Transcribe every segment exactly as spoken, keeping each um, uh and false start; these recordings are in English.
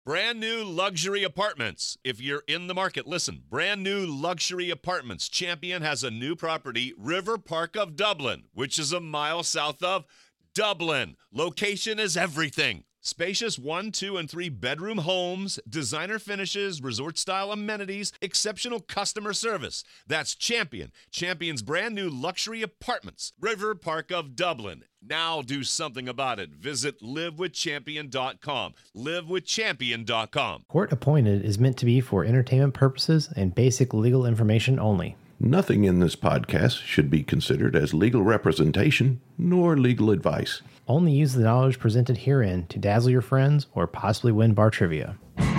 Brand new luxury apartments. If you're in the market, listen. Brand new luxury apartments. Champion has a new property, River Park of Dublin, which is a mile south of Dublin. Location is everything. Spacious one, two, and three bedroom homes, designer finishes, resort-style amenities, exceptional customer service. That's Champion. Champion's brand new luxury apartments, River Park of Dublin. Now do something about it. Visit live with champion dot com. live with champion dot com. Court Appointed is meant to be for entertainment purposes and basic legal information only. Nothing in this podcast should be considered as legal representation nor legal advice. Only use the knowledge presented herein to dazzle your friends or possibly win bar trivia.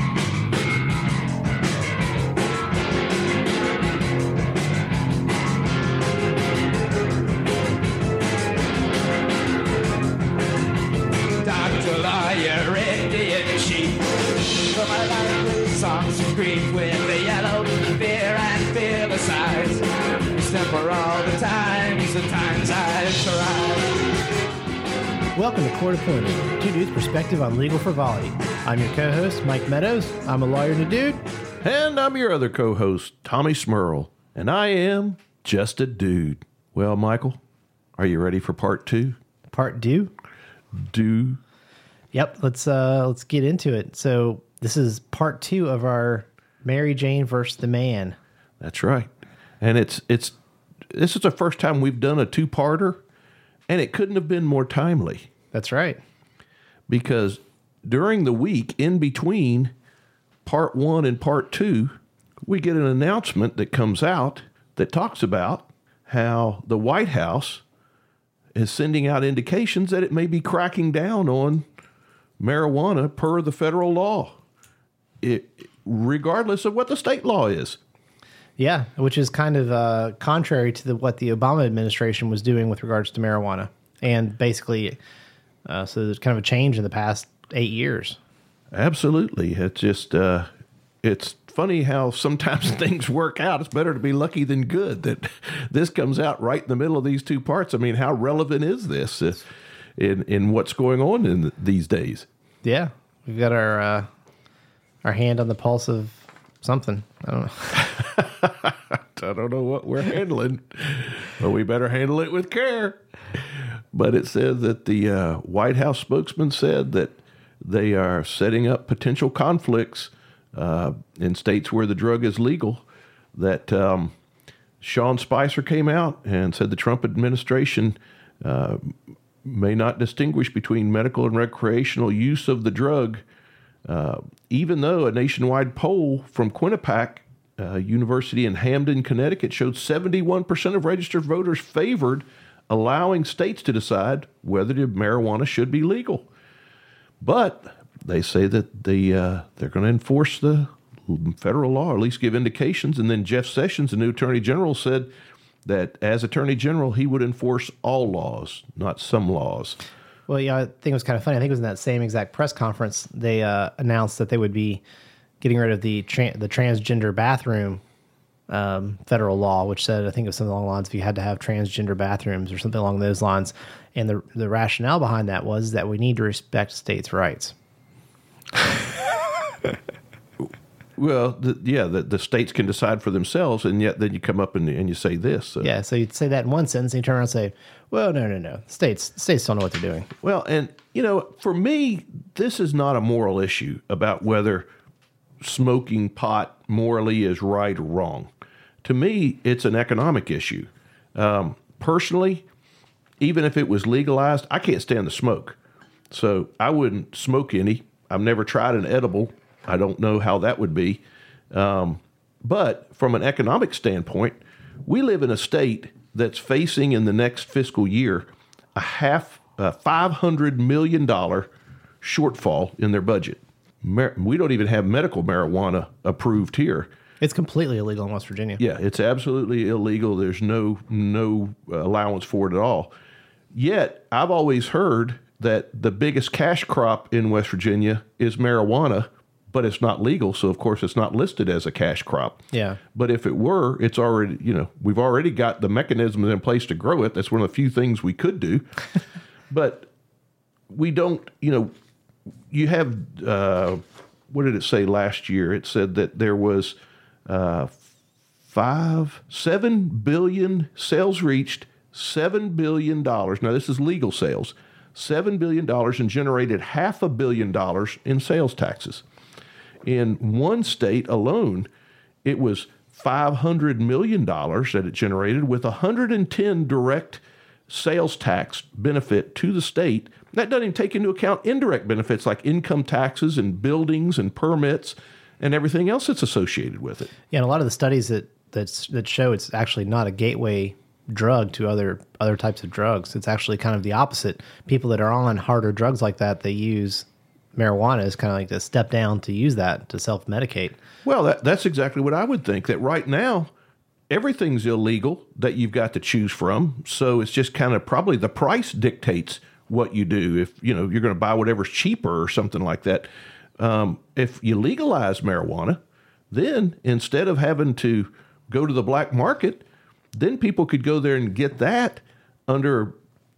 Doctor Lawyer, Indian sheep. For my life with songs of grief, with the yellow fear and fearless eyes. Step for all the times, the times I've tried. Welcome to Court Appointed, two dudes' perspective on legal frivolity. I'm your co-host, Mike Meadows. I'm a lawyer and a dude. And I'm your other co-host, Tommy Smurl. And I am just a dude. Well, Michael, are you ready for part two? Part two? Do. Yep, let's uh, let's get into it. So this is part two of our Mary Jane versus the Man. That's right. And it's it's this is the first time we've done a two-parter, and it couldn't have been more timely. That's right. Because during the week in between part one and part two, we get an announcement that comes out that talks about how the White House is sending out indications that it may be cracking down on marijuana per the federal law, it, regardless of what the state law is. Yeah, which is kind of uh, contrary to the, what the Obama administration was doing with regards to marijuana. And basically, uh, so there's kind of a change in the past eight years. Absolutely. It's just, uh, it's funny how sometimes things work out. It's better to be lucky than good that this comes out right in the middle of these two parts. I mean, how relevant is this uh, in, in what's going on in these days? Yeah, we've got our uh, our hand on the pulse of something. I don't know. I don't know what we're handling, but we better handle it with care. But it says that the uh, White House spokesman said that they are setting up potential conflicts uh, in states where the drug is legal. That um, Sean Spicer came out and said the Trump administration uh, may not distinguish between medical and recreational use of the drug, uh, even though a nationwide poll from Quinnipiac uh, University in Hamden, Connecticut, showed seventy-one percent of registered voters favored allowing states to decide whether the marijuana should be legal. But they say that the uh, they're going to enforce the federal law, or at least give indications. And then Jeff Sessions, the new attorney general, said that as attorney general, he would enforce all laws, not some laws. Well, yeah, I think it was kind of funny. I think it was in that same exact press conference they uh, announced that they would be getting rid of the tra- the transgender bathroom um, federal law, which said, I think it was something along the lines of you had to have transgender bathrooms or something along those lines. And the the rationale behind that was that we need to respect states' rights. Well, the, yeah, the, the states can decide for themselves, and yet then you come up and, and you say this. So. Yeah, so you'd say that in one sentence, and you turn around and say, well, no, no, no. States states don't know what they're doing. Well, and, you know, for me, this is not a moral issue about whether smoking pot morally is right or wrong. To me, it's an economic issue. Um, personally, even if it was legalized, I can't stand the smoke. So I wouldn't smoke any. I've never tried an edible. I don't know how that would be. Um, but from an economic standpoint, we live in a state that's facing in the next fiscal year a half, uh, five hundred million dollars shortfall in their budget. Mar- we don't even have medical marijuana approved here. It's completely illegal in West Virginia. Yeah, it's absolutely illegal. There's no no allowance for it at all. Yet, I've always heard that the biggest cash crop in West Virginia is marijuana, but it's not legal, so of course it's not listed as a cash crop. Yeah. But if it were, it's already, you know, we've already got the mechanisms in place to grow it. That's one of the few things we could do. But we don't, you know, you have uh, what did it say last year? It said that there was uh, five, seven billion sales reached, seven billion dollars. Now, this is legal sales, seven billion dollars, and generated half a billion dollars in sales taxes. In one state alone, it was five hundred million dollars that it generated, with one hundred ten direct sales tax benefit to the state. That doesn't even take into account indirect benefits like income taxes and buildings and permits and everything else that's associated with it. Yeah, and a lot of the studies that that's, that show it's actually not a gateway drug to other other types of drugs. It's actually kind of the opposite. People that are on harder drugs like that, they use marijuana as kind of like the step down to use that to self-medicate. Well, that, that's exactly what I would think, that right now everything's illegal that you've got to choose from. So it's just kind of probably the price dictates what you do. If, you know, you're going to buy whatever's cheaper or something like that. Um, if you legalize marijuana, then instead of having to go to the black market, then people could go there and get that under,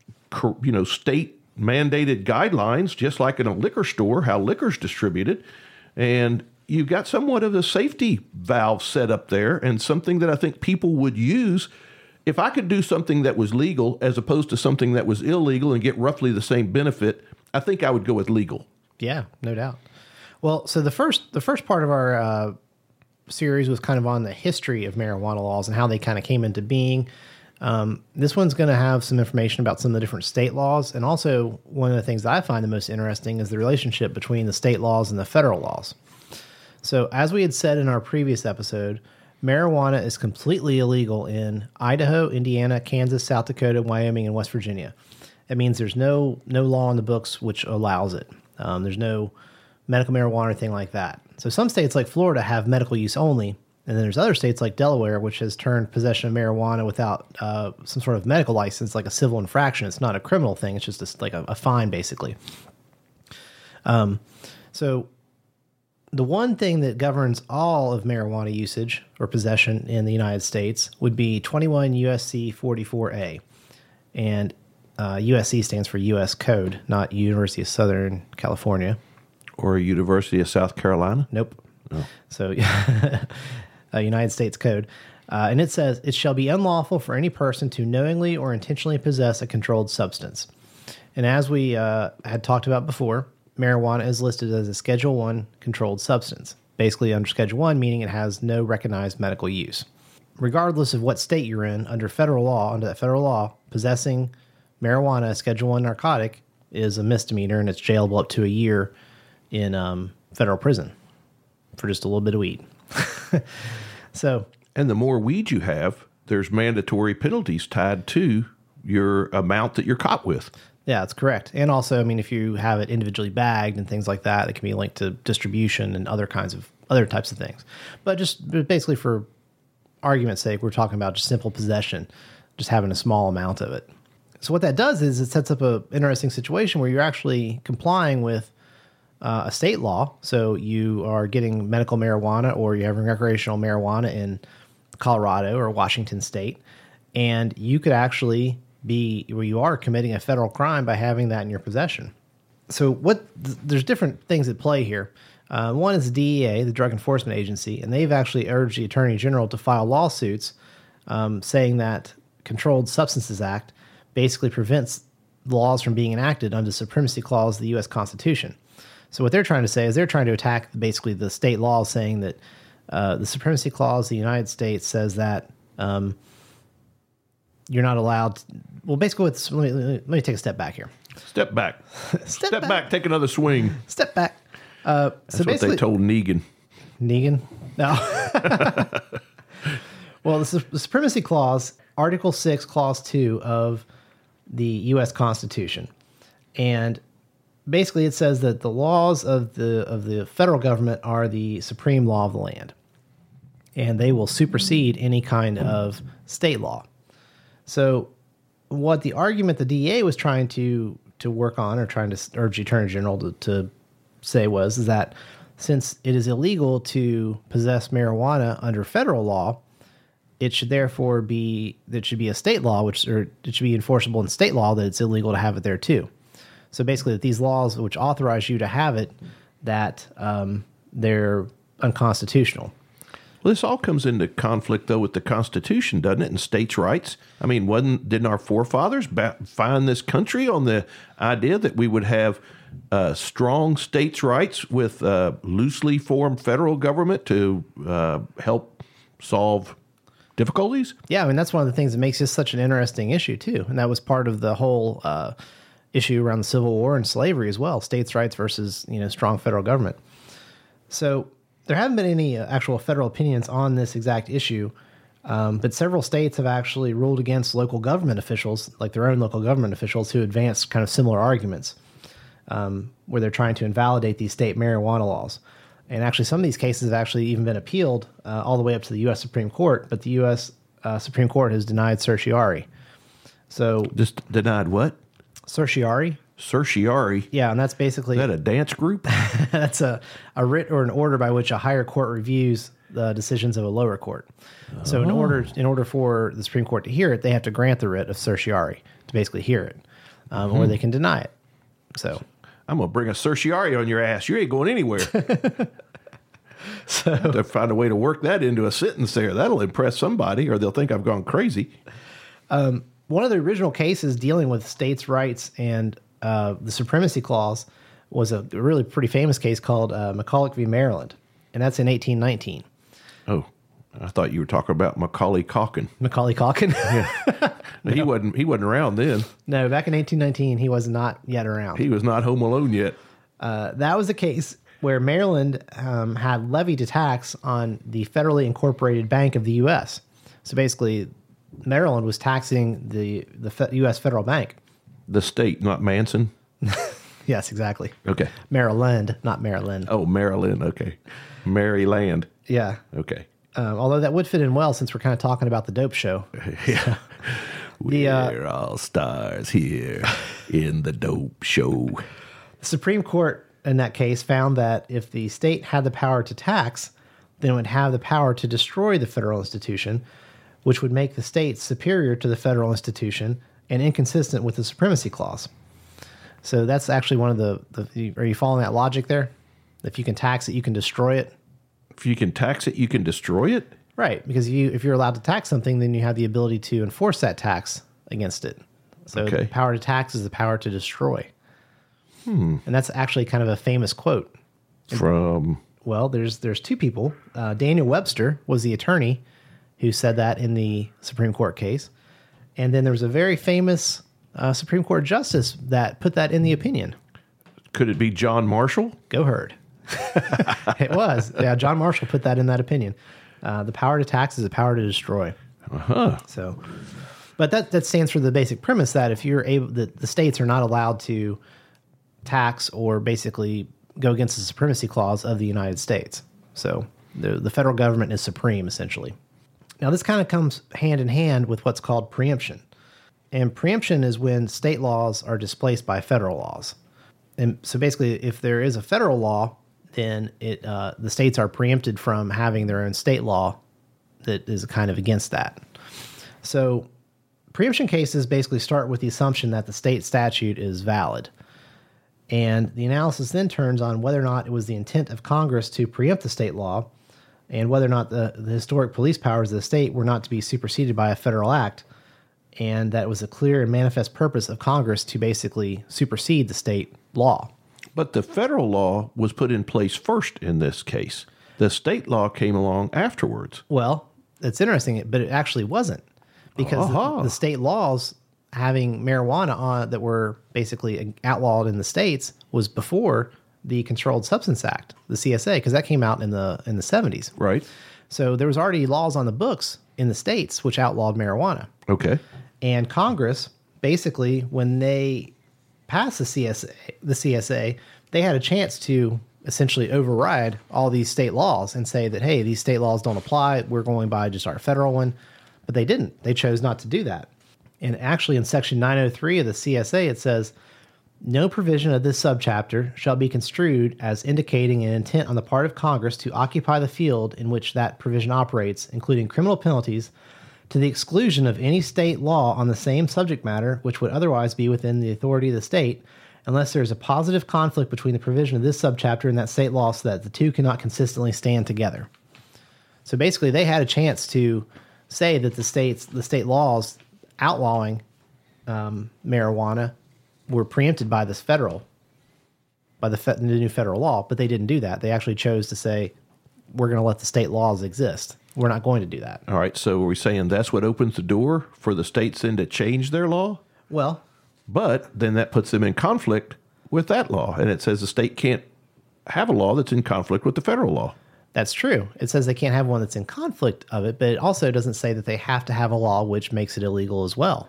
you know, state mandated guidelines, just like in a liquor store, how liquor's distributed. And you've got somewhat of a safety valve set up there, and something that I think people would use. If I could do something that was legal as opposed to something that was illegal and get roughly the same benefit, I think I would go with legal. Yeah, no doubt. Well, so the first the first part of our uh, series was kind of on the history of marijuana laws and how they kind of came into being. Um, this one's going to have some information about some of the different state laws, and also one of the things that I find the most interesting is the relationship between the state laws and the federal laws. So as we had said in our previous episode, marijuana is completely illegal in Idaho, Indiana, Kansas, South Dakota, Wyoming, and West Virginia. That means there's no no law in the books which allows it. Um, there's no medical marijuana or thing like that. So some states like Florida have medical use only, and then there's other states like Delaware, which has turned possession of marijuana without uh, some sort of medical license like a civil infraction. It's not a criminal thing. It's just a, like a, a fine, basically. Um, so the one thing that governs all of marijuana usage or possession in the United States would be twenty-one U S C forty-four A. And uh, U S C stands for U S Code, not University of Southern California. Or University of South Carolina? Nope. Oh. So, a United States Code. Uh, and it says, it shall be unlawful for any person to knowingly or intentionally possess a controlled substance. And as we uh, had talked about before, marijuana is listed as a Schedule One controlled substance. Basically under Schedule One, meaning it has no recognized medical use. Regardless of what state you're in, under federal law, under that federal law, possessing marijuana, a Schedule One narcotic, is a misdemeanor, and it's jailable up to a year in um, federal prison for just a little bit of weed. So, and the more weed you have, there's mandatory penalties tied to your amount that you're caught with. Yeah, that's correct. And also, I mean, if you have it individually bagged and things like that, it can be linked to distribution and other kinds of other types of things. But just basically for argument's sake, we're talking about just simple possession, just having a small amount of it. So what that does is it sets up an interesting situation where you're actually complying with uh, a state law. So you are getting medical marijuana, or you're having recreational marijuana in Colorado or Washington State, and you could actually be where you are committing a federal crime by having that in your possession. So what th- there's different things at play here. Uh, one is the D E A, the Drug Enforcement Agency, and they've actually urged the Attorney General to file lawsuits um, saying that Controlled Substances Act basically prevents laws from being enacted under the Supremacy Clause of the U S Constitution. So what they're trying to say is they're trying to attack basically the state laws, saying that uh, the Supremacy Clause of the United States says that um, you're not allowed to, well, basically, let me, let me take a step back here. Step back. Step, Step back. back. Take another swing. Step back. Uh, That's so what they told Negan. Negan? No. Well, the, the Supremacy Clause, Article six, Clause two of the U S Constitution. And basically it says that the laws of the of the federal government are the supreme law of the land. And they will supersede any kind of state law. So what the argument the D E A was trying to to work on, or trying to urge the Attorney General to, to say was, is that since it is illegal to possess marijuana under federal law, it should therefore be, that should be a state law, which, or it should be enforceable in state law that it's illegal to have it there too. So basically that these laws which authorize you to have it, that um, they're unconstitutional. Well, this all comes into conflict, though, with the Constitution, doesn't it, and states' rights? I mean, wasn't didn't our forefathers ba- found this country on the idea that we would have uh, strong states' rights with a loosely formed federal government to uh, help solve difficulties? Yeah, I mean, that's one of the things that makes this such an interesting issue, too. And that was part of the whole uh, issue around the Civil War and slavery as well, states' rights versus, you know, strong federal government. So there haven't been any uh, actual federal opinions on this exact issue, um, but several states have actually ruled against local government officials, like their own local government officials, who advance kind of similar arguments, um, where they're trying to invalidate these state marijuana laws. And actually, some of these cases have actually even been appealed uh, all the way up to the U S Supreme Court, but the U S Uh, Supreme Court has denied certiorari. So Just denied what? certiorari? Certiorari? Yeah, and that's basically... Is that a dance group? That's a, a writ or an order by which a higher court reviews the decisions of a lower court. So in order in order for the Supreme Court to hear it, they have to grant the writ of certiorari to basically hear it, um, or they can deny it. So I'm going to bring a certiorari on your ass. You ain't going anywhere. So to find a way to work that into a sentence there. That'll impress somebody, or they'll think I've gone crazy. Um, one of the original cases dealing with states' rights and uh, the supremacy clause was a really pretty famous case called uh, McCulloch v. Maryland, and that's in eighteen nineteen. Oh, I thought you were talking about Macaulay Culkin. Macaulay Culkin? No. He wasn't. He wasn't around then. No, back in eighteen nineteen, he was not yet around. He was not home alone yet. Uh, that was the case where Maryland um, had levied a tax on the federally incorporated bank of the U S. So basically, Maryland was taxing the the fe- U S federal bank. The state, not Manson. Yes, exactly. Okay. Maryland, not Maryland. Oh, Maryland. Okay. Maryland. Yeah. Okay. Um, although that would fit in well since we're kind of talking about the dope show. Yeah. The, uh, We're all stars here in the dope show. The Supreme Court in that case found that if the state had the power to tax, then it would have the power to destroy the federal institution, which would make the state superior to the federal institution and inconsistent with the supremacy clause. So that's actually one of the, the are you following that logic there? If you can tax it, you can destroy it. If you can tax it, you can destroy it? Right, because you if you're allowed to tax something, then you have the ability to enforce that tax against it. So Okay. the power to tax is the power to destroy. Hmm. And that's actually kind of a famous quote. From? Well, there's there's two people. Uh, Daniel Webster was the attorney who said that in the Supreme Court case. And then there was a very famous uh, Supreme Court justice that put that in the opinion. Could it be John Marshall? Go Herd. It was. Yeah, John Marshall put that in that opinion. Uh, the power to tax is the power to destroy. Uh-huh. So, but that, that stands for the basic premise that if you're able, that the states are not allowed to tax or basically go against the supremacy clause of the United States. So the, the federal government is supreme, essentially. Now, this kind of comes hand in hand with what's called preemption. And preemption is when state laws are displaced by federal laws. And so basically, if there is a federal law, then it uh, the states are preempted from having their own state law that is kind of against that. So preemption cases basically start with the assumption that the state statute is valid. And the analysis then turns on whether or not it was the intent of Congress to preempt the state law and whether or not the, the historic police powers of the state were not to be superseded by a federal act, and that it was a clear and manifest purpose of Congress to basically supersede the state law. But the federal law was put in place first in this case. The state law came along afterwards. Well, it's interesting, but it actually wasn't, because Uh-huh. the, the state laws having marijuana on that were basically outlawed in the states was before the Controlled Substance Act, the C S A, because that came out in the in the seventies. Right. So there was already laws on the books in the states which outlawed marijuana. Okay. And Congress, basically, when they passed the C S A, the C S A, they had a chance to essentially override all these state laws and say that, hey, these state laws don't apply. We're going by just our federal one. But they didn't. They chose not to do that. And actually, in Section nine oh three of the C S A, it says, no provision of this subchapter shall be construed as indicating an intent on the part of Congress to occupy the field in which that provision operates, including criminal penalties, to the exclusion of any state law on the same subject matter which would otherwise be within the authority of the state, unless there is a positive conflict between the provision of this subchapter and that state law so that the two cannot consistently stand together. So basically, they had a chance to say that the states, the state laws outlawing um, marijuana were preempted by this federal, by the, fe- the new federal law, but they didn't do that. They actually chose to say, we're going to let the state laws exist. We're not going to do that. All right, so are we saying that's what opens the door for the states then to change their law? Well, But then that puts them in conflict with that law, and it says the state can't have a law that's in conflict with the federal law. that's true. It says they can't have one that's in conflict of it, but it also doesn't say that they have to have a law which makes it illegal as well.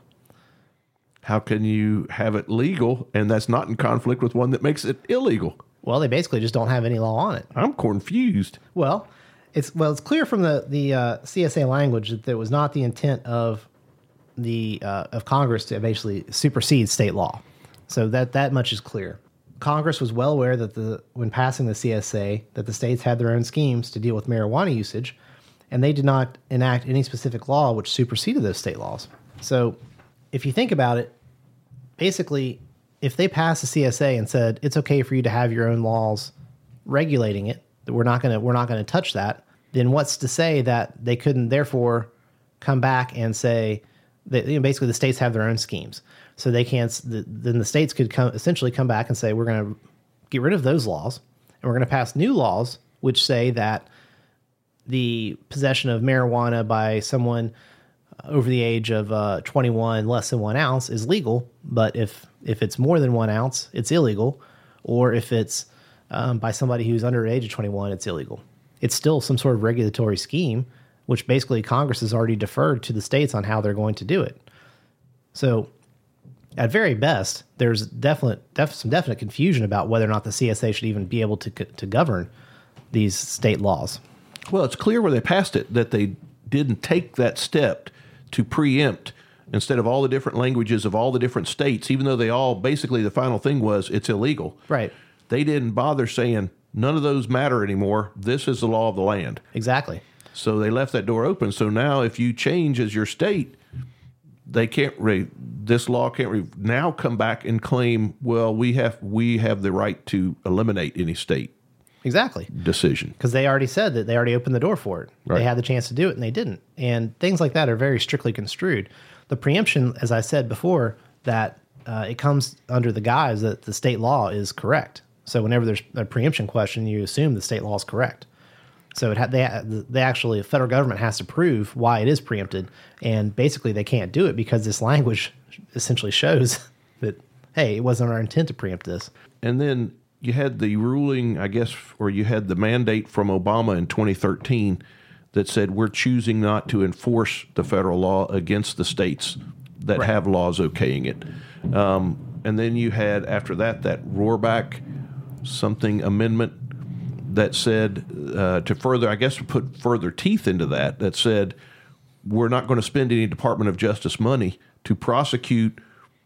How can you have it legal and that's not in conflict with one that makes it illegal? Well, they basically just don't have any law on it. I'm confused. Well, it's well, it's clear from the the uh, C S A language that it was not the intent of the uh, of Congress to basically supersede state law. So that that much is clear. Congress was well aware that the when passing the C S A that the states had their own schemes to deal with marijuana usage, and they did not enact any specific law which superseded those state laws. So if you think about it, basically, if they passed the C S A and said it's okay for you to have your own laws regulating it, that we're not going to we're not going to touch that, then what's to say that they couldn't therefore come back and say that, you know, basically the states have their own schemes, so they can't. The, then the states could come essentially come back and say we're going to get rid of those laws and we're going to pass new laws which say that the possession of marijuana by someone over the age of uh, twenty-one, less than one ounce, is legal. But if if it's more than one ounce, it's illegal. Or if it's um, by somebody who's under the age of twenty-one, it's illegal. It's still some sort of regulatory scheme, which basically Congress has already deferred to the states on how they're going to do it. So at very best, there's definite, def, some definite confusion about whether or not the C S A should even be able to to govern these state laws. Well, it's clear where they passed it that they didn't take that step to preempt instead of all the different languages of all the different states, even though they all basically the final thing was it's illegal. Right. They didn't bother saying none of those matter anymore. This is the law of the land. Exactly. So they left that door open. So now if you change as your state, they can't re, this law can't re, now come back and claim, well, we have we have the right to eliminate any state Exactly. decision. Because they already said that they already opened the door for it. Right. They had the chance to do it, and they didn't. And things like that are very strictly construed. The preemption, as I said before, that uh, it comes under the guise that the state law is correct. So whenever there's a preemption question, you assume the state law is correct. So it ha- they, they actually, the federal government has to prove why it is preempted, and basically they can't do it because this language essentially shows that, hey, it wasn't our intent to preempt this. And then you had the ruling, I guess, or you had the mandate from Obama in twenty thirteen that said we're choosing not to enforce the federal law against the states that Right. have laws okaying it. Um, and then you had, after that, that Rohrback something amendment that said uh, to further, I guess, to put further teeth into that, that said we're not going to spend any Department of Justice money to prosecute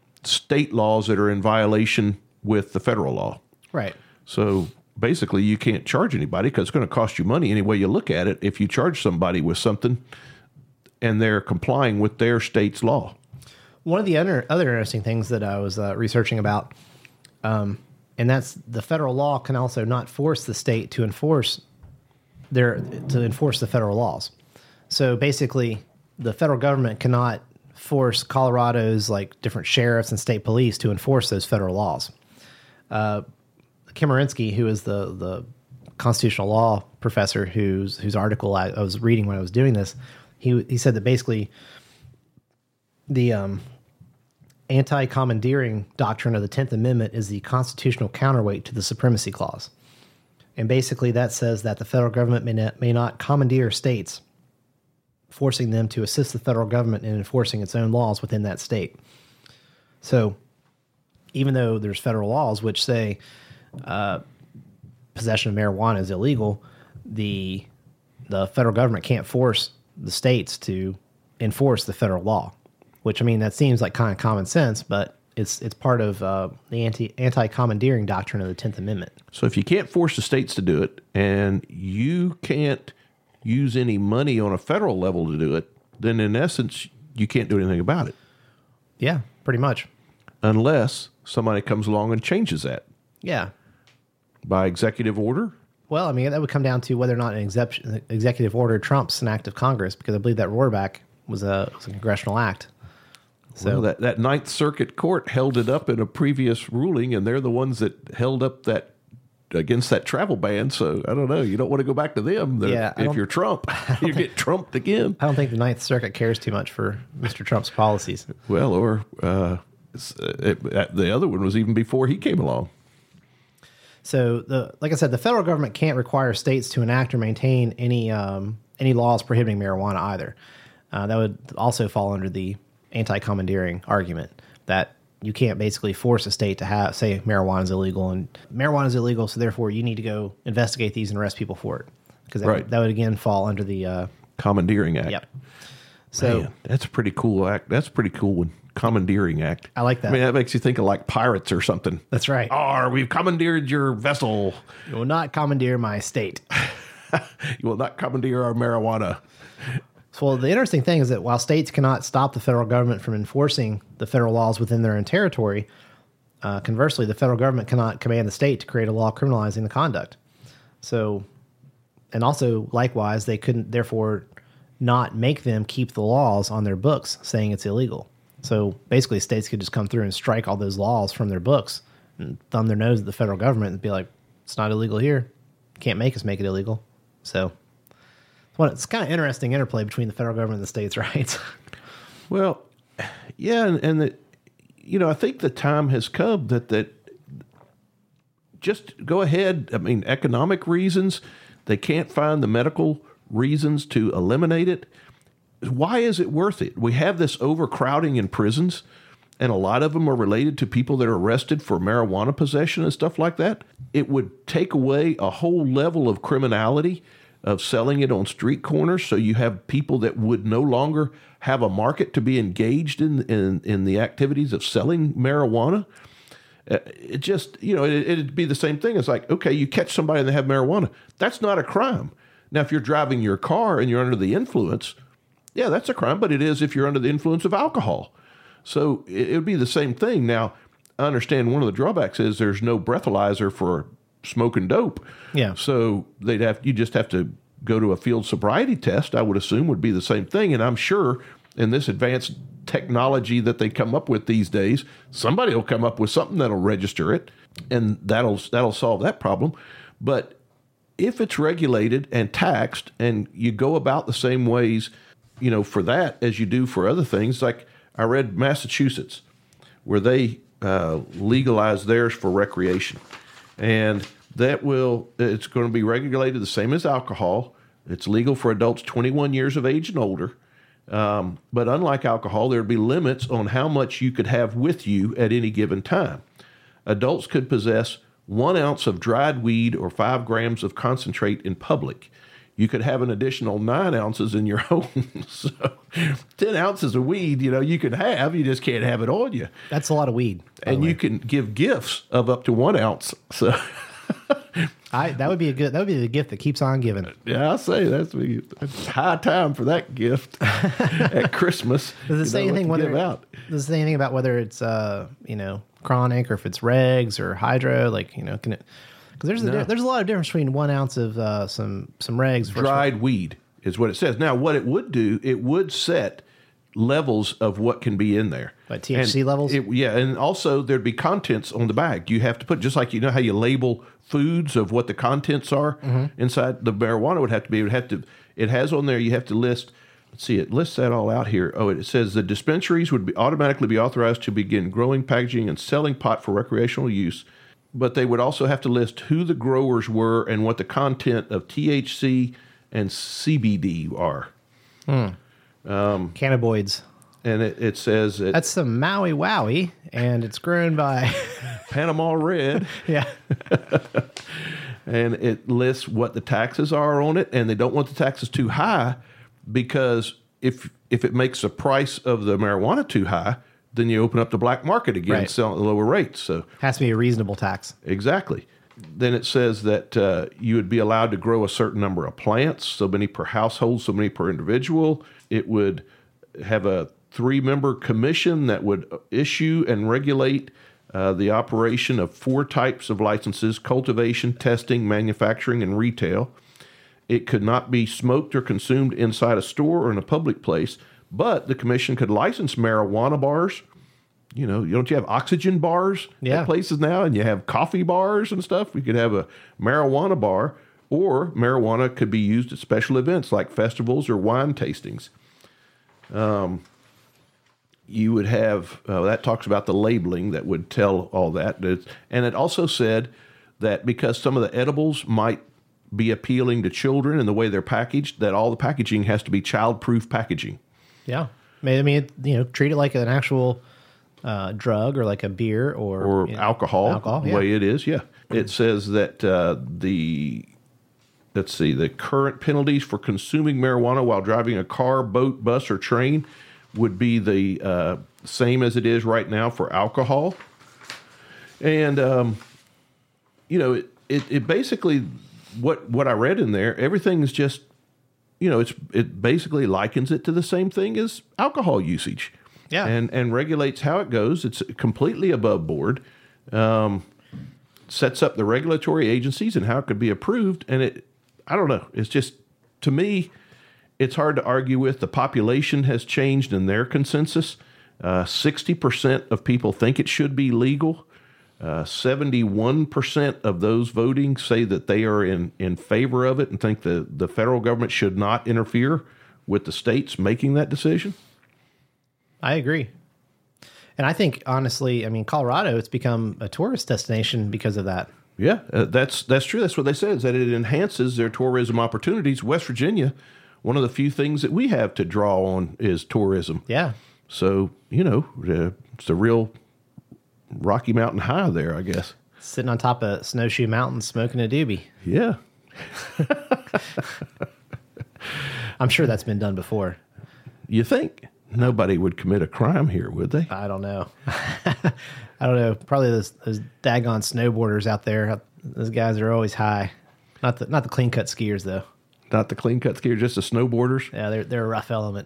state laws that are in violation with the federal law. Right. So basically, you can't charge anybody because it's going to cost you money any way you look at it if you charge somebody with something and they're complying with their state's law. One of the other, other interesting things that I was uh, researching about, um, and that's the federal law can also not force the state to enforce their to enforce the federal laws. So basically, the federal government cannot force Colorado's like different sheriffs and state police to enforce those federal laws. Uh, Chemerinsky, who is the the constitutional law professor whose whose article I, I was reading when I was doing this, he he said that basically the um, anti-commandeering doctrine of the tenth Amendment is the constitutional counterweight to the Supremacy Clause. And basically that says that the federal government may not, may not commandeer states, forcing them to assist the federal government in enforcing its own laws within that state. So even though there's federal laws which say uh, possession of marijuana is illegal, the the federal government can't force the states to enforce the federal law. Which, I mean, that seems like kind of common sense, but it's it's part of uh, the anti anti-commandeering doctrine of the tenth Amendment. So if you can't force the states to do it and you can't use any money on a federal level to do it, then in essence, you can't do anything about it. Yeah, pretty much. unless somebody comes along and changes that Yeah. by executive order. Well, I mean, that would come down to whether or not an exception, executive order trumps an act of Congress, because I believe that Rohrback was a, was a congressional act. So Well, that, that Ninth Circuit Court held it up in a previous ruling, and they're the ones that held up that against that travel ban. So I don't know. You don't want to go back to them. They're- Yeah, I if don't- you're Trump, you get trumped again. I don't think the Ninth Circuit cares too much for Mister Trump's policies. Well, or uh, it's- it, it- the other one was even before he came along. So, the like I said, the federal government can't require states to enact or maintain any um, any laws prohibiting marijuana either. Uh, that would also fall under the anti-commandeering argument that you can't basically force a state to have say marijuana is illegal, and marijuana is illegal, so therefore you need to go investigate these and arrest people for it, because that, Right. would, that would again fall under the uh, Commandeering Act. yep. So Man, that's a pretty cool act. That's a pretty cool one. Commandeering Act. I like that. I mean, that makes you think of like pirates or something. that's right. Oh, we've commandeered your vessel. You will not commandeer my state. You will not commandeer our marijuana. So, well, the interesting thing is that while states cannot stop the federal government from enforcing the federal laws within their own territory, uh, conversely, the federal government cannot command the state to create a law criminalizing the conduct. So, and also, likewise, they couldn't, therefore, not make them keep the laws on their books saying it's illegal. So, basically, states could just come through and strike all those laws from their books and thumb their nose at the federal government and be like, it's not illegal here. Can't make us make it illegal. So, well, it's kind of interesting interplay between the federal government and the states' rights. Well, yeah, and, and that, you know, I think the time has come that that just go ahead. I mean, economic reasons, they can't find the medical reasons to eliminate it. Why is it worth it? We have this overcrowding in prisons, and a lot of them are related to people that are arrested for marijuana possession and stuff like that. It would take away a whole level of criminality of selling it on street corners, so you have people that would no longer have a market to be engaged in in, in the activities of selling marijuana. Uh, it just, you know, it, it'd be the same thing. It's like, okay, you catch somebody and they have marijuana. That's not a crime. Now, if you're driving your car and you're under the influence, yeah, that's a crime, but it is if you're under the influence of alcohol. So it would be the same thing. Now, I understand one of the drawbacks is there's no breathalyzer for smoking dope. Yeah. So they'd have you just have to go to a field sobriety test, I would assume would be the same thing. And I'm sure in this advanced technology that they come up with these days, somebody will come up with something that'll register it, and that'll that'll solve that problem. But if it's regulated and taxed, and you go about the same ways, you know, for that as you do for other things, like I read Massachusetts, where they uh, legalized theirs for recreation, and that will it's going to be regulated the same as alcohol. It's legal for adults twenty-one years of age and older. Um, but unlike alcohol, there would be limits on how much you could have with you at any given time. Adults could possess one ounce of dried weed or five grams of concentrate in public. You could have an additional nine ounces in your home. So ten ounces of weed, you know, you could have, you just can't have it on you. That's a lot of weed. by the And way. you can give gifts of up to one ounce. So I, that would be a good. That would be the gift that keeps on giving. yeah, I say that's, that's high time for that gift at Christmas. Does it You say know what anything to whether give out. does it say anything about whether it's uh you know chronic or if it's regs or hydro? Like you know, can it? Because there's a, No. there's a lot of difference between one ounce of uh, some some regs versus Dried weed is what it says. Now, what it would do, it would set levels of what can be in there. Like T H C And levels? it- yeah, and also there'd be contents on the bag. You have to put, just like you know how you label foods of what the contents are Mm-hmm. inside. The marijuana would have to be. It would have to. It has on there. You have to list. Let's see. It lists that all out here. Oh, it says the dispensaries would be automatically be authorized to begin growing, packaging, and selling pot for recreational use. But they would also have to list who the growers were and what the content of T H C and C B D are. cannabinoids. And it, it says it, That's some Maui Wowie, and it's grown by Panama Red, yeah. and it lists what the taxes are on it, and they don't want the taxes too high because if if it makes the price of the marijuana too high, then you open up the black market again, Right. selling at lower rates. So Has to be a reasonable tax. exactly. Then it says that uh, you would be allowed to grow a certain number of plants, so many per household, so many per individual. It would have a three-member commission that would issue and regulate uh, the operation of four types of licenses: cultivation, testing, manufacturing, and retail. It could not be smoked or consumed inside a store or in a public place, but the commission could license marijuana bars. You know, don't you have oxygen bars Yeah. at places now, and you have coffee bars and stuff? We could have a marijuana bar, or marijuana could be used at special events like festivals or wine tastings. Um, you would have, uh, that talks about the labeling that would tell all that. And it also said that because some of the edibles might be appealing to children in the way they're packaged, that all the packaging has to be child-proof packaging. Yeah. I mean, it, you know, treat it like an actual uh, drug or like a beer or, Or you know, alcohol, alcohol, the yeah. way it is, yeah. It says that uh, the, let's see, the current penalties for consuming marijuana while driving a car, boat, bus, or train would be the uh, same as it is right now for alcohol. And, um, you know, it, it, it basically, what, what I read in there, everything is just, you know, it's it basically likens it to the same thing as alcohol usage. Yeah. And, and regulates how it goes. It's completely above board. Um, sets up the regulatory agencies and how it could be approved. And it, I don't know, it's just, to me, it's hard to argue with. The population has changed in their consensus. Uh, sixty percent of people think it should be legal. Uh, seventy-one percent of those voting say that they are in, in favor of it and think the, the federal government should not interfere with the states making that decision. I agree. And I think, honestly, I mean, Colorado, it's become a tourist destination because of that. Yeah, uh, that's that's true. That's what they said, is that it enhances their tourism opportunities. West Virginia, one of the few things that we have to draw on is tourism. Yeah. So, you know, uh, it's a real Rocky Mountain high there, I guess. Sitting on top of Snowshoe Mountain smoking a doobie. Yeah. I'm sure that's been done before. You think nobody would commit a crime here, would they? I don't know. I don't know. Probably those those daggone snowboarders out there. Those guys are always high. Not the not the clean cut skiers though. Not the clean cut skier, just the snowboarders. Yeah, they're they're a rough element.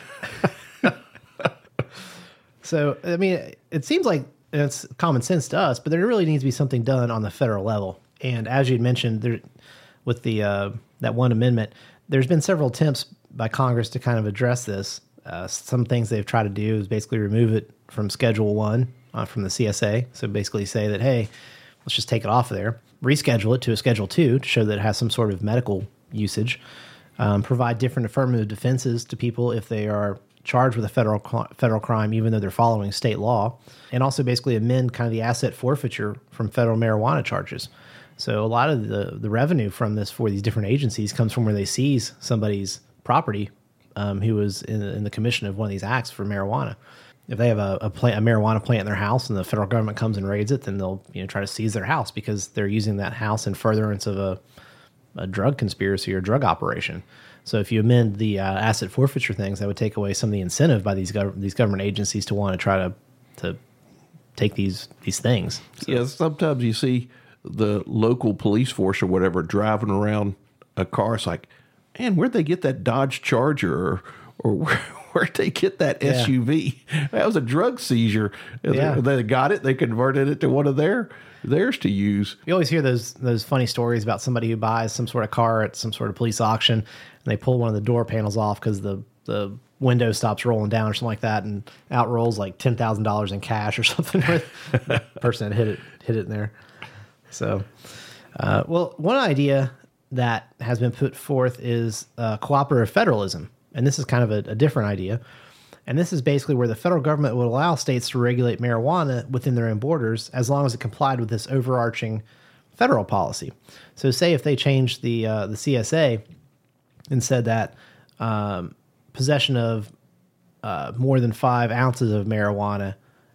So I mean, it seems like it's common sense to us, but there really needs to be something done on the federal level. And as you mentioned, there with the uh, that one amendment, there's been several attempts by Congress to kind of address this. Uh, some things they've tried to do is basically remove it from Schedule One uh, from the C S A. So basically say that, hey, let's just take it off of there, reschedule it to a Schedule Two to show that it has some sort of medical usage, um, provide different affirmative defenses to people if they are charged with a federal federal crime, even though they're following state law, and also basically amend kind of the asset forfeiture from federal marijuana charges. So a lot of the, the revenue from this for these different agencies comes from where they seize somebody's property um, who was in, in the commission of one of these acts for marijuana. If they have a, a, plant, a marijuana plant in their house and the federal government comes and raids it, then they'll you know try to seize their house because they're using that house in furtherance of a, a drug conspiracy or drug operation. So if you amend the uh, asset forfeiture things, that would take away some of the incentive by these gov- these government agencies to want to try to to take these these things. So, Yeah, sometimes you see the local police force or whatever driving around a car. It's like, man, where'd they get that Dodge Charger, or or where, where'd they get that Yeah. S U V? That was a drug seizure. Yeah. They got it. They converted it to one of their theirs to use. you always hear those those funny stories about somebody who buys some sort of car at some sort of police auction, and they pull one of the door panels off because the the window stops rolling down or something like that, and out rolls like ten thousand dollars in cash or something. Where the person had hit it hit it in there. So, uh, well, one idea that has been put forth is uh, cooperative federalism, and this is kind of a, a different idea. And this is basically where the federal government would allow states to regulate marijuana within their own borders as long as it complied with this overarching federal policy. So, say if they changed the uh, the C S A and said that um, possession of uh, more than five ounces of marijuana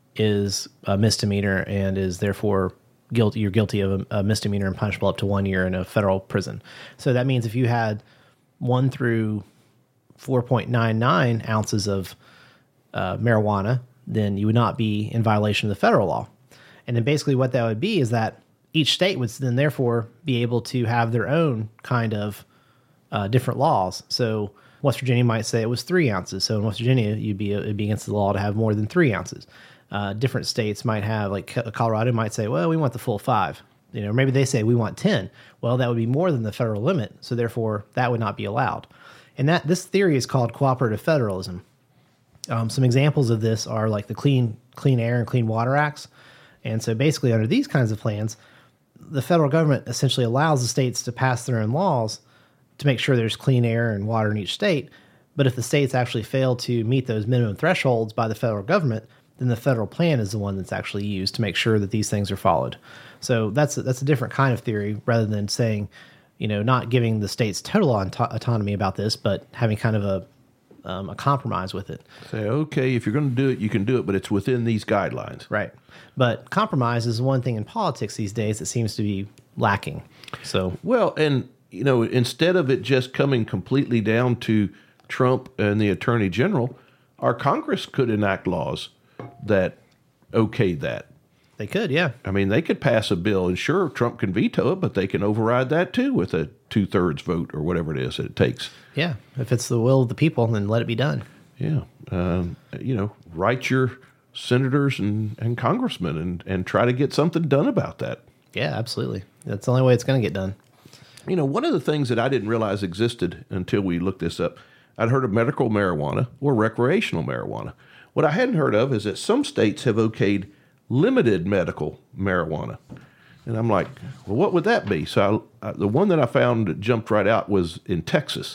is a misdemeanor and is therefore guilty. You're guilty of a, a misdemeanor and punishable up to one year in a federal prison. So that means if you had one through four point nine nine ounces of uh, marijuana, then you would not be in violation of the federal law. And then basically what that would be is that each state would then therefore be able to have their own kind of uh, different laws. So West Virginia might say it was three ounces. So in West Virginia, you'd be it'd be against the law to have more than three ounces. Uh, different states might have, like Colorado might say, well, we want the full five. You know, maybe they say we want ten. Well, that would be more than the federal limit, so therefore that would not be allowed. And that this theory is called cooperative federalism. Um, some examples of this are like the Clean Clean Air and Clean Water Acts. And so basically under these kinds of plans, the federal government essentially allows the states to pass their own laws to make sure there's clean air and water in each state. But if the states actually fail to meet those minimum thresholds by the federal government, then the federal plan is the one that's actually used to make sure that these things are followed. So that's a, that's a different kind of theory rather than saying, you know, not giving the states total auto- autonomy about this, but having kind of a um, a compromise with it. Say, okay, if you're going to do it, you can do it, but it's within these guidelines. Right. But compromise is one thing in politics these days that seems to be lacking. So, well, and, you know, instead of it just coming completely down to Trump and the Attorney General, our Congress could enact laws that okayed that. They could, yeah. I mean, they could pass a bill, and sure, Trump can veto it, but they can override that too with a two-thirds vote or whatever it is that it takes. Yeah, if it's the will of the people, then let it be done. Yeah. Um, you know, write your senators and, and congressmen and, and try to get something done about that. Yeah, absolutely. That's the only way it's going to get done. You know, one of the things that I didn't realize existed until we looked this up, I'd heard of medical marijuana or recreational marijuana. What I hadn't heard of is that some states have okayed limited medical marijuana. And I'm like, well, what would that be? So I, I, the one that I found that jumped right out was in Texas.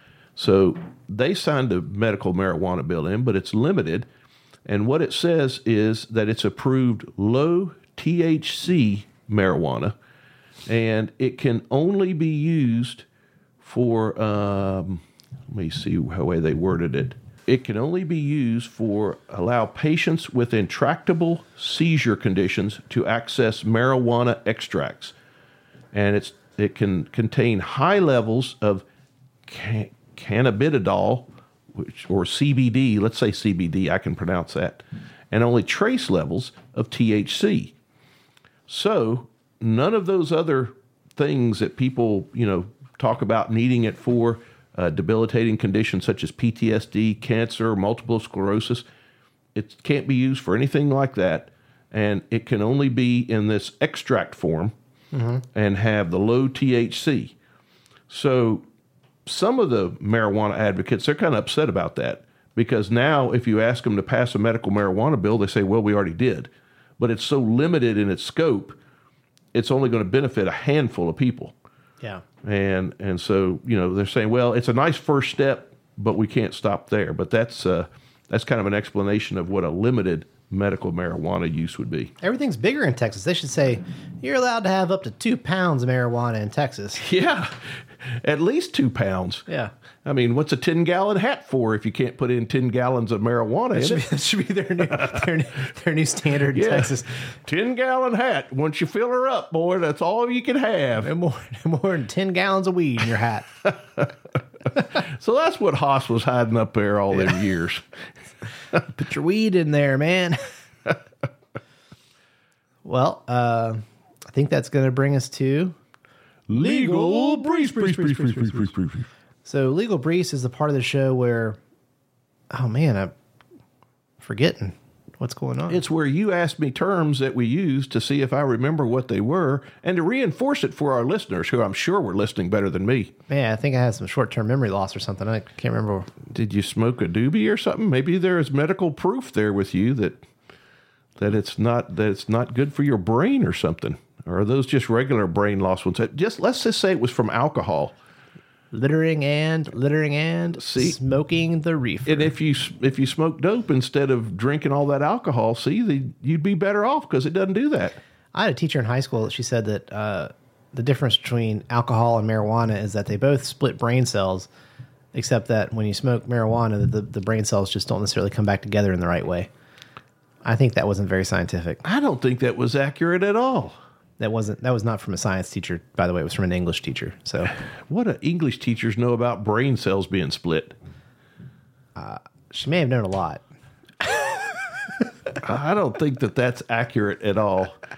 So they signed a medical marijuana bill in, but it's limited. And what it says is that it's approved low T H C marijuana, and it can only be used for, um, let me see how way they worded it. It can only be used for allow patients with intractable seizure conditions to access marijuana extracts. And it's it can contain high levels of ca- cannabidiol, which or C B D, let's say C B D, I can pronounce that, and only trace levels of T H C. So none of those other things that people, you know, talk about needing it for, Uh, debilitating conditions such as P T S D, cancer, multiple sclerosis. It can't be used for anything like that, and it can only be in this extract form mm-hmm. and have the low T H C. So some of the marijuana advocates, they're kind of upset about that because now if you ask them to pass a medical marijuana bill, they say, well, we already did. But it's so limited in its scope, it's only going to benefit a handful of people. Yeah. And and so, you know, they're saying, well, it's a nice first step, but we can't stop there. But that's uh, that's kind of an explanation of what a limited medical marijuana use would be. Everything's bigger in Texas. They should say you're allowed to have up to two pounds of marijuana in Texas. Yeah, at least two pounds. Yeah. I mean, what's a ten-gallon hat for if you can't put in ten gallons of marijuana It in should, it? be, it should be their new, their, new- their new standard in Yeah, Texas. ten-gallon hat. Once you fill her up, boy, that's all you can have. No more, no more than ten gallons of weed in your hat. So that's what Haas was hiding up there all them years. Put your weed in there, man. Well, uh, I think that's going to bring us to Legal Breeze, Breeze, Breeze, Breeze, Breeze, Breeze, Breeze. So Legal Breeze is the part of the show where, oh man, I'm forgetting what's going on. It's where you ask me terms that we use to see if I remember what they were and to reinforce it for our listeners, who I'm sure were listening better than me. Man, I think I had some short-term memory loss or something. I can't remember. Did you smoke a doobie or something? Maybe there is medical proof there with you that that it's not that it's not good for your brain or something. Or are those just regular brain loss ones? Just let's just say it was from alcohol. Littering and littering and See? smoking the reefer. And if you if you smoke dope instead of drinking all that alcohol, see, the, you'd be better off because it doesn't do that. I had a teacher in high school. She said that uh, the difference between alcohol and marijuana is that they both split brain cells, except that when you smoke marijuana, the, the brain cells just don't necessarily come back together in the right way. I think that wasn't very scientific. I don't think that was accurate at all. That wasn't. That was not from a science teacher, by the way. It was from an English teacher. So, What do English teachers know about brain cells being split? uh, she may have known a lot. I don't think that that's accurate at all.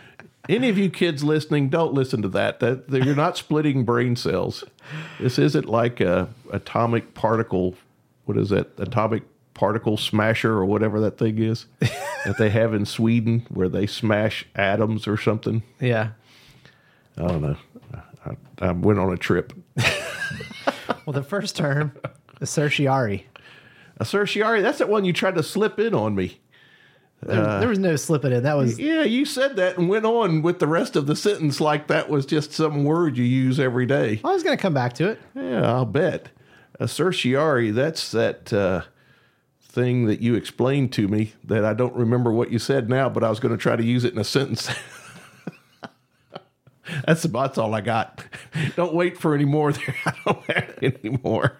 Any of you kids listening, don't listen to that. That that you're not splitting brain cells. This isn't like a atomic particle. What is that? Atomic particle smasher or whatever that thing is that they have in Sweden, where they smash atoms or something. Yeah. I don't know. I, I went on a trip. Well, the first term, the certiorari. A certiorari. That's that one you tried to slip in on me. There, uh, there was no slipping in. That was yeah. You said that and went on with the rest of the sentence like that was just some word you use every day. I was going to come back to it. Yeah, I'll bet. A certiorari. That's that uh, thing that you explained to me that I don't remember what you said now, but I was going to try to use it in a sentence. That's that's all I got. Don't wait for any more there. I don't have any more.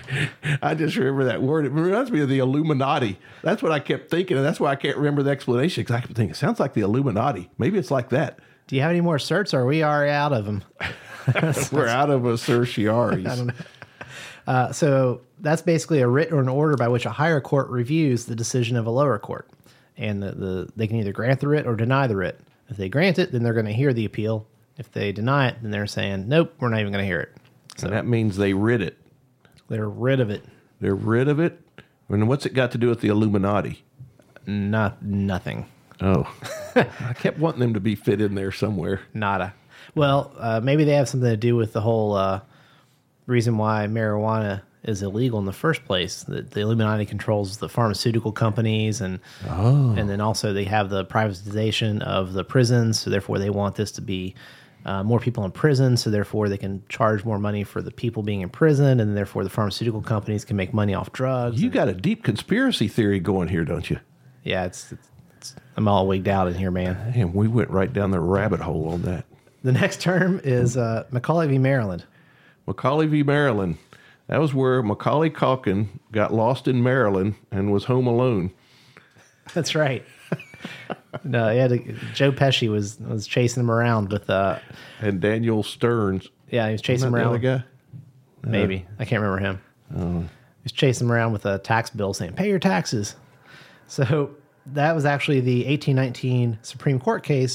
I just remember that word. It reminds me of the Illuminati. That's what I kept thinking, and that's why I can't remember the explanation, because I kept thinking, it sounds like the Illuminati. Maybe it's like that. Do you have any more certs, or are we already out of them? We're out of a certiorari. I don't know. Uh, so that's basically a writ or an order by which a higher court reviews the decision of a lower court. And the, the they can either grant the writ or deny the writ. If they grant it, then they're going to hear the appeal. If they deny it, then they're saying, nope, we're not even going to hear it. So and that means they rid it. They're rid of it. They're rid of it? And what's it got to do with the Illuminati? Not nothing. Oh. I kept wanting them to be fit in there somewhere. Nada. Well, uh, maybe they have something to do with the whole uh, reason why marijuana is illegal in the first place. The, the Illuminati controls the pharmaceutical companies, and oh. and then also they have the privatization of the prisons, so therefore they want this to be uh, more people in prison, so therefore they can charge more money for the people being in prison, and therefore the pharmaceutical companies can make money off drugs. You and, got a deep conspiracy theory going here, don't you? Yeah, it's, it's, it's I'm all wigged out in here, man. And we went right down the rabbit hole on that. The next term is uh, Macaulay v. Maryland. Macaulay v. Maryland. That was where Macaulay Culkin got lost in Maryland and was home alone. That's right. No, yeah, Joe Pesci was was chasing him around with uh, and Daniel Stearns. Yeah, he was chasing him around. The other guy? Maybe uh, I can't remember him. Uh, he was chasing him around with a tax bill saying, "Pay your taxes." So that was actually the eighteen nineteen Supreme Court case,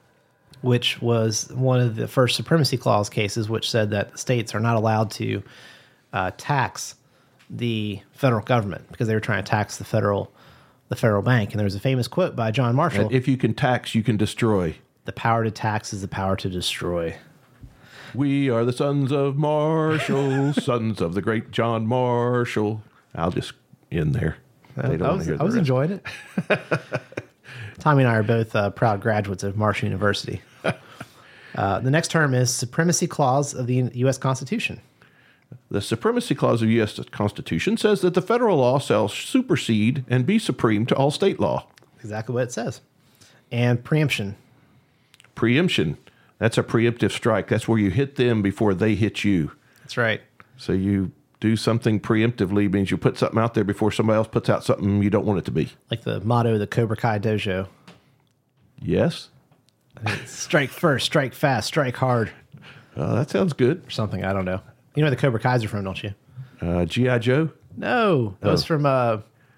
which was one of the first Supremacy Clause cases, which said that the states are not allowed to uh, tax the federal government because they were trying to tax the federal the federal bank. And there was a famous quote by John Marshall. If you can tax, you can destroy. The power to tax is the power to destroy. We are the sons of Marshall, sons of the great John Marshall. I'll just end there. They don't I was, hear the I was rest. enjoying it. Tommy and I are both uh, proud graduates of Marshall University. Uh, the next term is Supremacy Clause of the U S Constitution. The Supremacy Clause of the U S Constitution says that the federal law shall supersede and be supreme to all state law. Exactly what it says. And preemption. Preemption. That's a preemptive strike. That's where you hit them before they hit you. That's right. So you do something preemptively means you put something out there before somebody else puts out something you don't want it to be. Like the motto of the Cobra Kai Dojo. Yes. Strike first, strike fast, strike hard. Uh, that sounds good. Or something. I don't know. You know where the Cobra Kais are from, don't you? Uh, G I. Joe? No. That Oh. was from uh,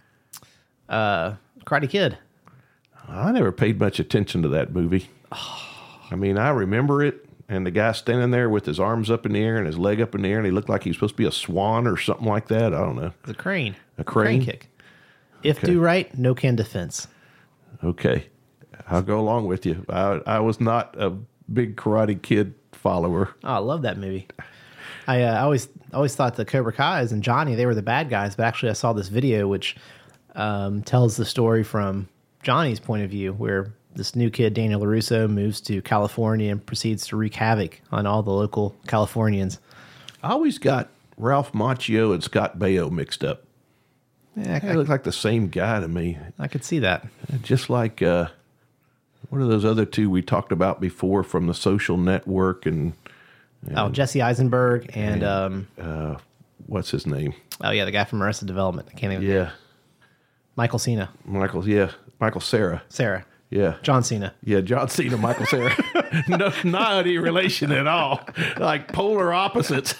uh, Karate Kid. I never paid much attention to that movie. I mean, I remember it, and the guy standing there with his arms up in the air and his leg up in the air, and he looked like he was supposed to be a swan or something like that. I don't know. The crane. A crane? kick. If Okay. do right, no can defense. Okay. I'll go along with you. I, I was not a big Karate Kid follower. Oh, I love that movie. I uh, always always thought the Cobra Kais and Johnny, they were the bad guys, but actually I saw this video which um, tells the story from Johnny's point of view, where this new kid, Daniel LaRusso, moves to California and proceeds to wreak havoc on all the local Californians. I always got Ralph Macchio and Scott Baio mixed up. Yeah, They I, look like the same guy to me. I could see that. Just like, uh, what are those other two we talked about before from The Social Network and, Oh, Jesse Eisenberg and, um, uh, what's his name? oh yeah, the guy from Arrested Development. I can't even. Yeah. Michael Cena. Michael, yeah. Michael Cera. Sarah. Yeah. John Cena. Yeah, John Cena, Michael Cera. no, not any relation at all. Like polar opposites.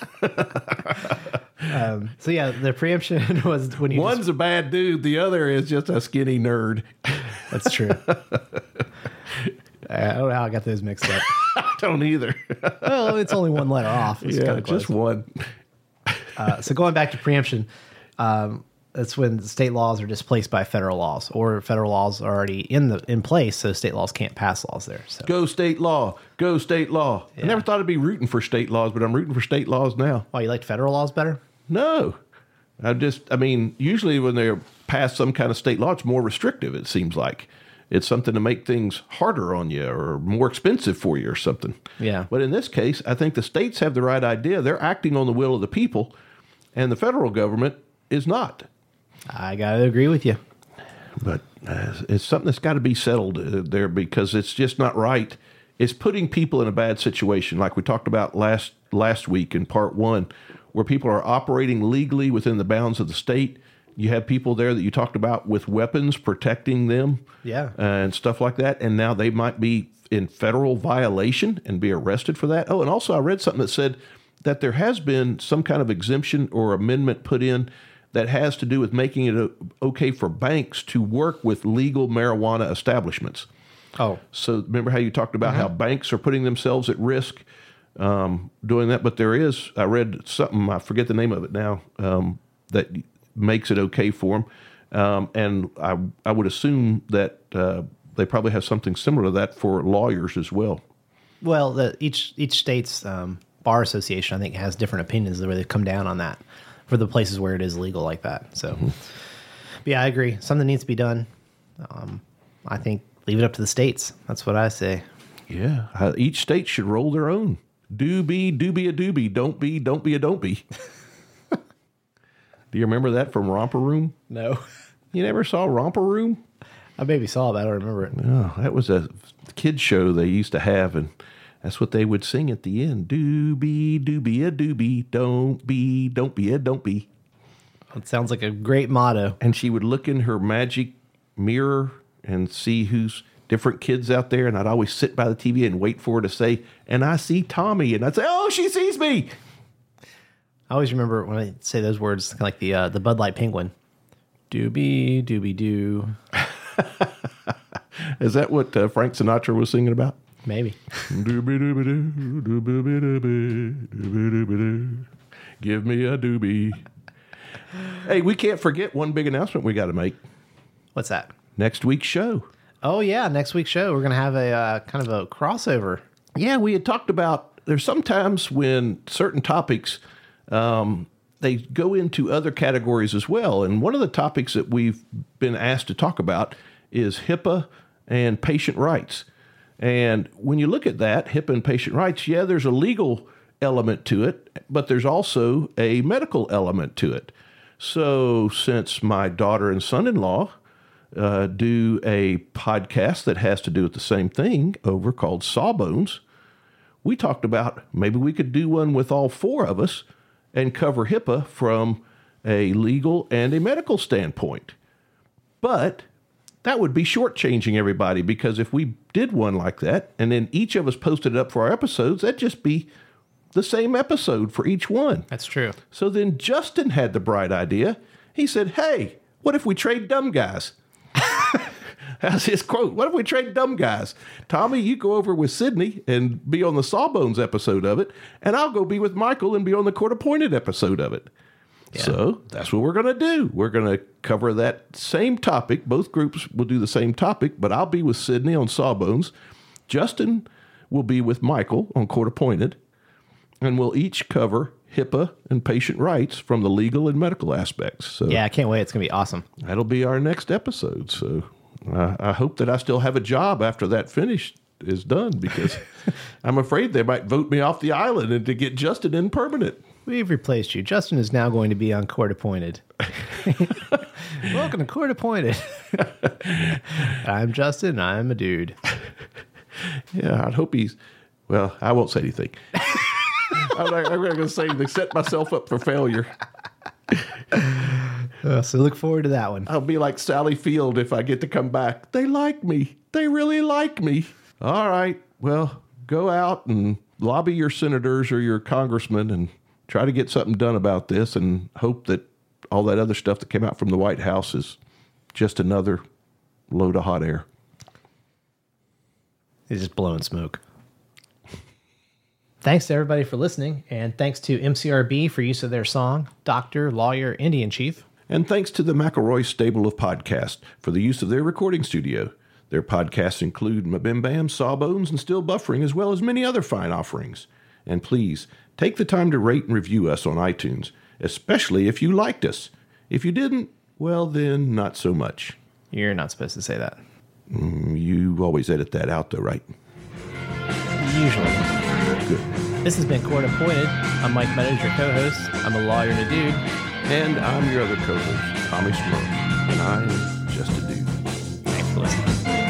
Um, so yeah, the preemption was when you. One's a bad dude. The other is just a skinny nerd. That's true. I don't know how I got those mixed up. I don't either. Well, it's only one letter off. It's yeah, kinda close. just one. Uh, so going back to preemption, um, that's when state laws are displaced by federal laws, or federal laws are already in the in place, so state laws can't pass laws there. So Go state law. Go state law. I never thought I'd be rooting for state laws, but I'm rooting for state laws now. oh, you liked federal laws better? No. I just, I mean, usually when they're passed some kind of state law, it's more restrictive, it seems like. It's something to make things harder on you or more expensive for you or something. Yeah. But in this case, I think the states have the right idea. They're acting on the will of the people, and the federal government is not. I gotta agree with you. But uh, it's something that's got to be settled uh, there because it's just not right. It's putting people in a bad situation, like we talked about last last week in part one, where people are operating legally within the bounds of the state. You have people there that you talked about with weapons protecting them, Yeah. and stuff like that. And now they might be in federal violation and be arrested for that. Oh, and also I read something that said that there has been some kind of exemption or amendment put in that has to do with making it okay for banks to work with legal marijuana establishments. Oh, So remember how you talked about how banks are putting themselves at risk um, doing that? But there is, I read something, I forget the name of it now, um, that makes it okay for them. Um, and I, I would assume that uh, they probably have something similar to that for lawyers as well. well, the, each each state's um, bar association, I think, has different opinions the way they come down on that for the places where it is legal like that. So, but yeah, I agree. Something needs to be done. Um, I think leave it up to the states. That's what I say. Yeah, uh, each state should roll their own. Do be, do be a doobie. Don't be, don't be a don't be. Do you remember that from Romper Room? No, You never saw Romper Room? I maybe saw it, but I don't remember it. Oh, that was a kid show they used to have, and that's what they would sing at the end. Do be, do be a doobie. Don't be, don't be a don't be. It sounds like a great motto. And she would look in her magic mirror and see who's different kids out there, and I'd always sit by the T V and wait for her to say, and I see Tommy, and I'd say, oh, she sees me. I always remember when I say those words, kind of like the uh, the Bud Light Penguin. Doobie, doobie doo. Is that what uh, Frank Sinatra was singing about? Maybe. Doobie doobie doo, doobie doobie, doobie doobie doo. Give me a doobie. Hey, we can't forget one big announcement we got to make. What's that? Next week's show. Oh, yeah. Next week's show, we're going to have a uh, kind of a crossover. Yeah, we had talked about there's sometimes when certain topics, um, they go into other categories as well. And one of the topics that we've been asked to talk about is HIPAA and patient rights. And when you look at that, HIPAA and patient rights, yeah, there's a legal element to it, but there's also a medical element to it. So since my daughter and son-in-law uh, do a podcast that has to do with the same thing over called Sawbones, we talked about maybe we could do one with all four of us and cover HIPAA from a legal and a medical standpoint. But that would be shortchanging everybody, because if we did one like that and then each of us posted it up for our episodes, that'd just be the same episode for each one. That's true. So then Justin had the bright idea. He said, hey, what if we trade dumb guys? That's his quote. What if we trade dumb guys? Tommy, you go over with Sydney and be on the Sawbones episode of it, and I'll go be with Michael and be on the Court Appointed episode of it. Yeah. So that's what we're going to do. We're going to cover that same topic. Both groups will do the same topic, but I'll be with Sydney on Sawbones. Justin will be with Michael on Court Appointed, and we'll each cover HIPAA and patient rights from the legal and medical aspects. So Yeah, I can't wait. It's going to be awesome. that'll be our next episode. So uh, I hope that I still have a job after that finish is done, because I'm afraid they might vote me off the island and to get Justin in permanent. We've replaced you. Justin is now going to be on Court Appointed. Welcome to Court Appointed. I'm Justin. I'm a dude. Yeah, I'd hope he's, well, I won't say anything. I'm not, I'm not going to say anything, set myself up for failure. Uh, so look forward to that one. I'll be like Sally Field if I get to come back. They like me. They really like me. All right. Well, go out and lobby your senators or your congressmen and try to get something done about this, and hope that all that other stuff that came out from the White House is just another load of hot air. He's just blowing smoke. Thanks to everybody for listening, and thanks to M C R B for use of their song, Doctor, Lawyer, Indian Chief. And thanks to the McElroy Stable of Podcasts for the use of their recording studio. Their podcasts include Mabim Bam, Sawbones, and Still Buffering, as well as many other fine offerings. And please, take the time to rate and review us on iTunes, especially if you liked us. If you didn't, well then, not so much. You're not supposed to say that. Mm, you always edit that out, though, right? Usually. Good. This has been Court Appointed. I'm Mike Meadows, your co-host. I'm a lawyer and a dude. And I'm your other co-host, Tommy Smurl, and I am just a dude. Thanks for listening.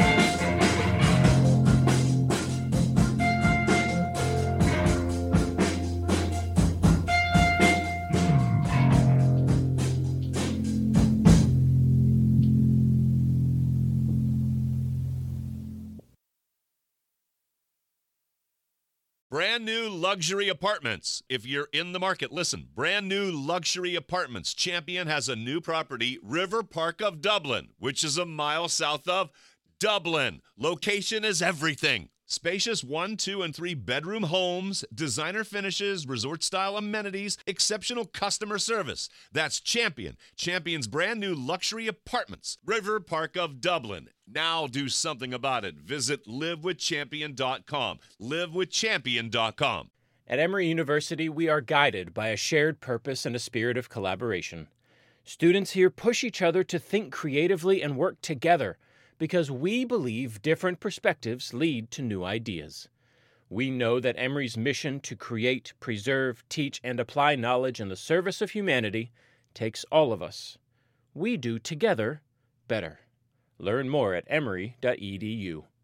Brand new luxury apartments. If you're in the market, listen. Brand new luxury apartments. Champion has a new property, River Park of Dublin, which is a mile south of Dublin. Location is everything. Spacious one, two, and three bedroom homes, designer finishes, resort-style amenities, exceptional customer service. That's Champion. Champion's brand new luxury apartments, River Park of Dublin. Now do something about it. Visit live with champion dot com. live with champion dot com. At Emory University, we are guided by a shared purpose and a spirit of collaboration. Students here push each other to think creatively and work together, because we believe different perspectives lead to new ideas. We know that Emory's mission to create, preserve, teach, and apply knowledge in the service of humanity takes all of us. We do together better. Learn more at emory dot e d u.